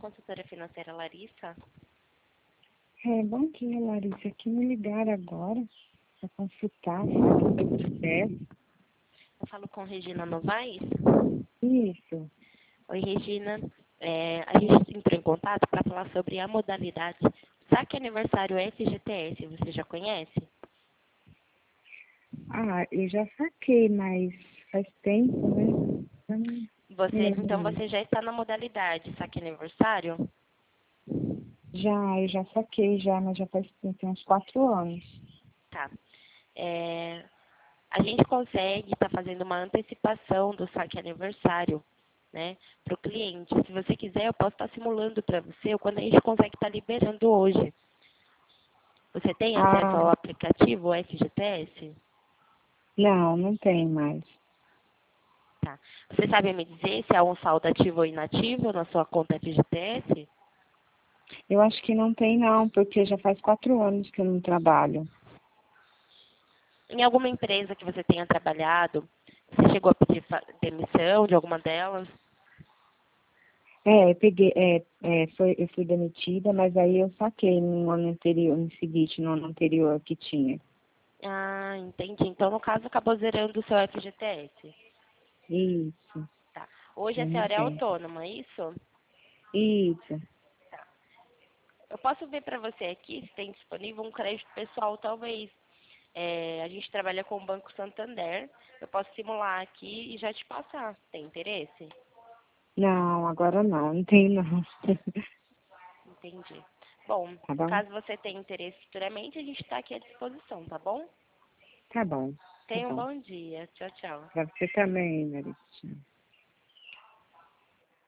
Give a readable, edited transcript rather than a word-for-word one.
consultora financeira Larissa. Bom dia, Larissa. Aqui me ligaram agora para consultar, sabe, o processo. Eu falo com Regina Novaes. Isso. Oi, Regina. A gente entrou em contato para falar sobre a modalidade Saque Aniversário FGTS. Você já conhece? Eu já saquei, mas faz tempo, né? Eu não lembro Então mais. você já está na modalidade Saque Aniversário? Eu já saquei, mas já faz tempo, tem uns 4 anos. Tá. A gente consegue estar fazendo uma antecipação do saque aniversário, né, para o cliente. Se você quiser, eu posso estar simulando para você o quando a gente consegue estar liberando hoje. Você tem acesso ao aplicativo FGTS? Não tem mais. Tá. Você sabe me dizer se há um saldo ativo ou inativo na sua conta FGTS? Eu acho que não tem não, porque já faz 4 anos que eu não trabalho. Em alguma empresa que você tenha trabalhado, você chegou a pedir demissão de alguma delas? Eu fui demitida, mas aí eu saquei no ano anterior, no ano anterior que tinha. Ah, entendi. Então, no caso, acabou zerando o seu FGTS. Isso, Tá. Hoje a eu não senhora é tenho. autônoma, é isso? Isso. Tá. Eu posso ver para você aqui se tem disponível um crédito pessoal, talvez. A gente trabalha com o Banco Santander. Eu posso simular aqui e já te passar. Tem interesse? Não, agora não tem não. Entendi. Bom, Tá bom? caso você tenha interesse futuramente, a gente está aqui à disposição, tá bom? Tá bom, tá Tenha um bom. bom dia. Tchau, tchau. Pra você também, Larissa.